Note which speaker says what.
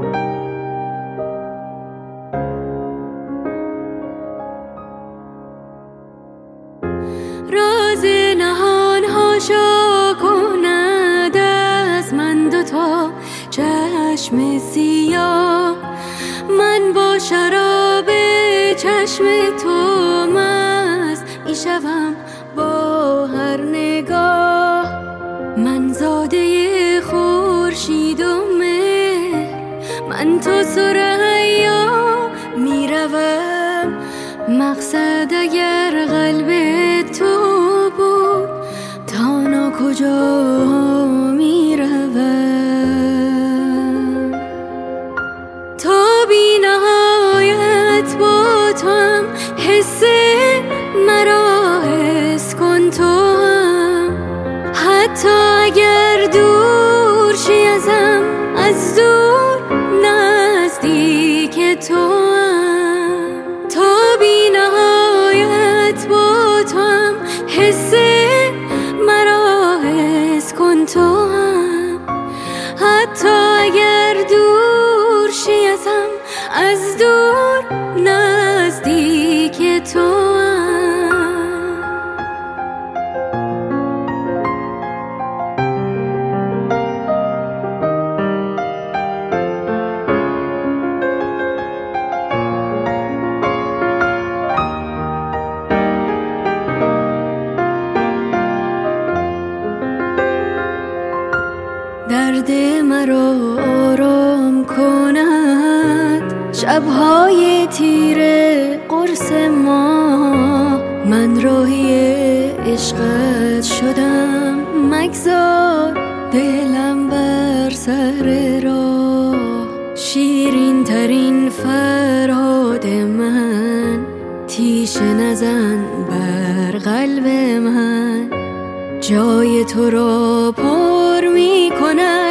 Speaker 1: راز نهان هاشا کند از من دوتا چشم سیاه، من با شراب چشم تو مست میشوم با هر نگاه. من زاده خورشید و مهر، من تا ثریا میروم، مقصد اگر قلب تو بود تا ناکجا میروم. تا بی نهایت با تو هم حس مرا حس کن تو هم، حتی اگر دور شی ازم، از دور نزدیک تو هم. تا بی نهایت با تو هم حس مرا حس کن تو هم، حتی اگر دور شی ازم، از دور نزدیک تو هم. درد مرا آرام کند شبهای تیره قرص ما، من راهی عشقت شدم، مگذار دلم بر سر راه. شیرین ترین فرهاد من، تیشه نزن بر قلب من، جای تو را پر می کنم